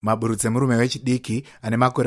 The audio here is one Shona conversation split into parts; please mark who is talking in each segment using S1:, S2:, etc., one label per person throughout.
S1: Maburutse murume wechidiki ane makore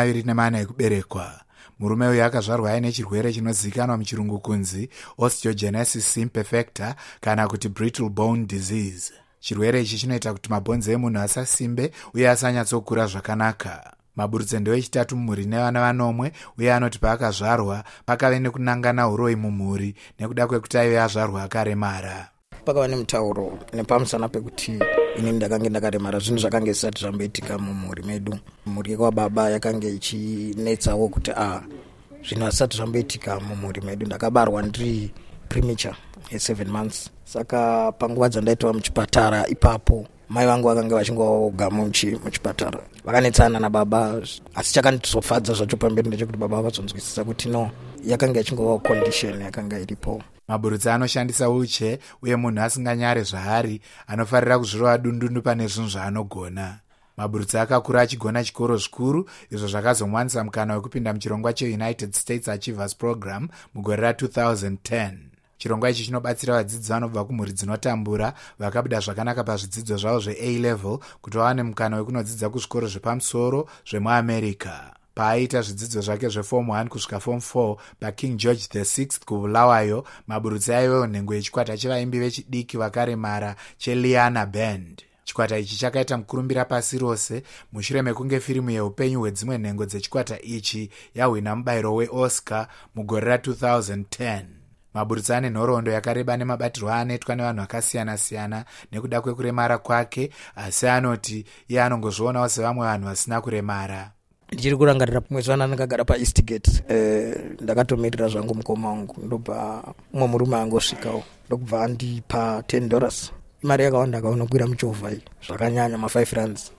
S1: 24 ekuberekwa. Murume uyu akazvarwa aine chirwere chinozivikanwa muchirungu kunzi osteogenesis imperfecta kana kuti brittle bone disease. Chirwere ichi chinoita kuti mabhonzo emunhu asasimbe uye asanyatsokura zvakanaka. Maburutse ndewechitatu mumhuri nevana vanomwe uye anoti paakazvarwa pakave nekunangana uroi mumhuri nekuda kwekuti aive azvarwa akaremara.
S2: Pakava nemutauro nepamusana pekuti ini ndakange ndakaremara zvinhu zvakange zvisati zvamboitika mumhuri medu. Mhuri kwababa yakange ichinetsawo kuti zvinhu zvisati zvamboitika mumhuri medu. Ndakabarwa ndiri premature 7 months. Saka panguva dzandaitwa muchipatara ipapo mai vangu vakanga vachingoga muchipatara vakanetsana nababa, asi chakandizofadza zvacho pamberi ndechekuti baba vakazonzwisisa kuti no, yakanga ichingova condition yakanga iripo.
S1: Maburutse anoshandisa wheelchair uye munhu asinganyare zvahari anofarira kuzvirova dundundu pane zvinhu zvaanogona. Maburutse akakura achigona chikoro zvikuru, izvo zvakazomwanisa mukana wekupinda muchirongwa cheUnited States Achievers Program mugore ra2010. Chirongwa ichi chinobatsira vadzidzi vanobva kumhuri dzinotambura vakabuda zvakanaka pazvidzidzo zvavo zveA-level kuti vawane mukana wekunodzidza kuzvikoro zvepamusoro zvemuAmerica. Paaita zvidzidzo zvake zveform 1 kusvika form 4 paKing George VI kuBulawayo, Maburutse aivewo nhengo yechikwata chevaimbi vechidiki vakaremara cheLiana Band. Chikwata ichi chakaita mukurumbira pasi rose mushure mekunge firimu yeupenyu hwedzimwe nhengo dzechikwata ichi yahwina mubayiro weOscar mugore ra2010. Maburutse ane nhoroondo yakareba nemabatirwo anoitwa nevanhu vakasiyana-siyana nekuda kwekuremara kwake, asi anoti iye anongozvionawo sevamwe vanhu vasina kuremara.
S2: Ndichiri kurangarira mwezi wana ndakagara paEastgate, ndakatomirira zvangu mukoma wangu, ndobva umwe murume angosvikawo ndokubva andipa $10. Imari yakawanda akaonokwira muchovha iyi zvakanyanya ma5 rands.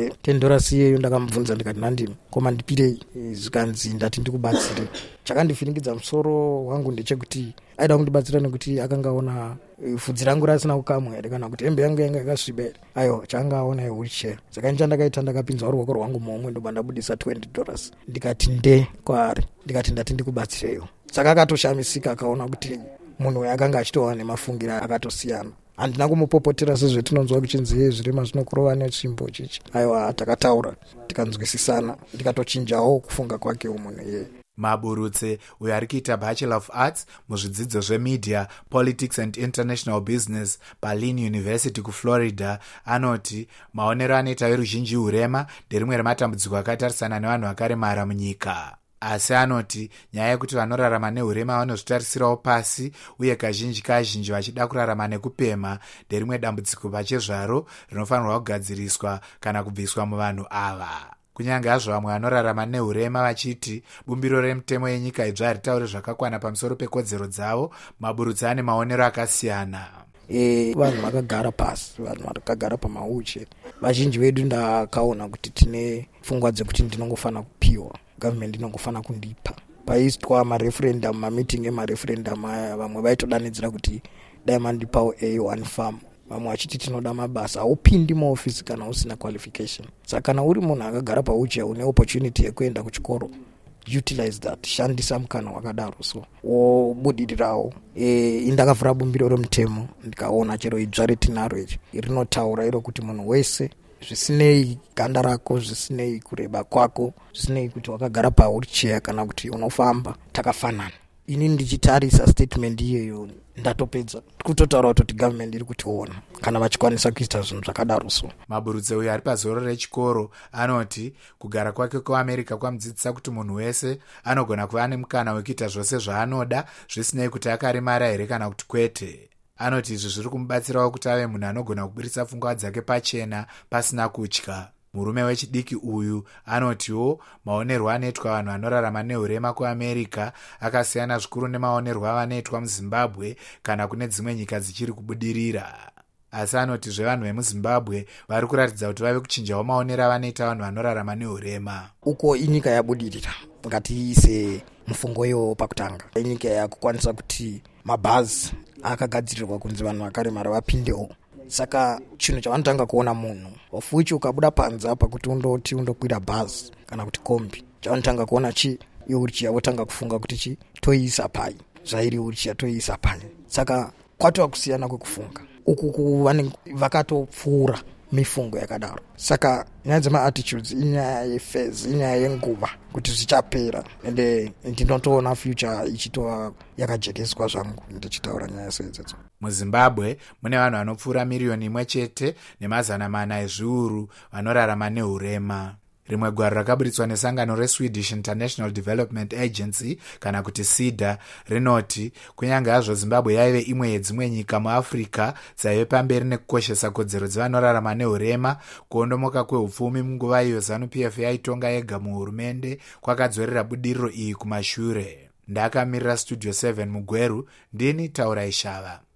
S2: $10 iyeyo ndakamubvunza ndikati nandimi koma ndipirei, zvikanzi ndati ndikubatsire. Chakandifiringidza musoro wangu ndechekuti aida kundibatsira nekuti akanga aona vhudzi rangu rasina kukamwa here kana kuti hembe yangu yanga yakasviba here. Aiwa, chaanga aona wheelchair. Saka ndakaita ndakapinza ruoko rwangu momwe ndobva ndabudisa $20 ndikati nde kwaari, ndikati ndati ndikubatsireyo. Saka akatoshamisika akaona kuti munhu akanga achitowa nemafungira akatosiyana. Handina kumupopotera sezvetinonzwa kuchinzi zvirema zvinokurova netsvimbo chichi. Aiwa, takataura tikanzwisisana, ndikatochinjawo kufunga kwake umunhu iyeye.
S1: Maburutse uyo ari kuita Bachelor of Arts muzvidzidzo zveMedia, Politics and International Business Berlin University kuFlorida anoti maonero anoita veruzhinji hurema nderimwe rematambudziko akatarisana nevanhu vakaremara munyika. Asi anoti nyaya yekuti vanorarama nehurema vanozvitarisirawo pasi uye kazhinji vachida kurarama nekupema nderimwe dambudziko pachezvaro rinofanirwa kugadziriswa kana kubviswa muvanhu ava. Kunyange hazvo vamwe vanorarama nehurema vachiti bumbiro remutemo yenyika idzva haritauri zvakakwana pamusoro pekodzero dzavo, Maburutse ane maonero akasiyana.
S2: Vanhu vakagara pasi, vanhu vakagara pamawheelchair, vazhinji vedu ndakaona kuti tine pfungwa dzekuti ndinongofana kupiwa, government inongofana kundipa. Paisitwa mareferendum, mameeting emareferendum aya, vamwe vaitodanidzira kuti dai mandipawo A1 farm. Vamwe vachiti tinoda mabasa, haupindi muofisi kana usina qualification. Saka kana uri munhu akagara pawheelchair une opportunity yekuenda kuchikoro, utilize that, shandisa mukana wakadaro, so wobudirirawo. Indakavhura bumbiro remutemo ndikaona chero idzva retinaro ichi rinotaura iro kuti munhu wese, zvisinei ganda rako, zvisinei kureba kwako, zvisinei kuti wakagara pawheelchair kana kuti unofamba, takafanana. Ini ndichitarisa statement iyeyo ndatopedza kutotaura kuti government iri kutiona kana vachikwanisa kuita zvinhu zvakadaro. So
S1: Maburutse uyo ari pazoro rechikoro anoti kugara kwake kuAmerica kwamudzidzisa kuti munhu wese anogona kuva nemukana wekuita zvose zvaanoda zvisinei kuti akaremara here kana kuti kwete. Anoti izvi zviri kumubatsirawo kuti ave munhu anogona kuburitsa pfungwa dzake pachena pasina kutya. Murume wechidiki uyu anotiwo maonerwo anoitwa vanhu vanorarama nehurema kuAmerica akasiyana zvikuru nemaonerwo avanoitwa muZimbabwe kana kune dzimwe nyika dzichiri kubudirira. Asi anoti zvevanhu vemuZimbabwe vari kuratidza kuti vave kuchinjawo maonero avanoita vanhu vanorarama nehurema.
S2: Uko inyika yabudirira, ngatiise mufungo iwo pakutanga. Inyika yakukwanisa kuti mabhazi akagadzirirwa kunzi vanhu vakaremara vapindewo. Saka chinhu chavanotanga kuona munhu wafuchi ukabuda panze apa kuti undokwira bhazi kana kuti kombi, chavanotanga kuona wheelchair, votanga kufunga kuti toiisa pai, zvairi wheelchair toiisa pai. Saka kwatova kusiyana kwekufunga. Uku vakatopfuura mifungo yakadaro. Saka nyaya dzema-attitudes inyaya yephase, inyaya yenguva kuti zvichapera, ende ndinotoona future ichitova yakajekeswa zvangu ndichitaura nyaya seidzodzo.
S1: MuZimbabwe mune vanhu vanopfuura 1,400,000 ezviuru vanorarama neurema. Rimwe gwaro rakaburitswa nesangano reSwedish International Development Agency kana kuti SIDA rinoti kunyange hazvo Zimbabwe yaive imwe yedzimwe nyika muAfrica dzaive pamberi nekukoshesa kodzero dzevanorarama neurema, kuondomoka kwehupfumi munguva iyo ZANU-PF yaitonga yega muhurumende kwakadzorera budiriro iyi kumashure. Ndakamirira Studio 7 muGweru, ndini Taura Ishava.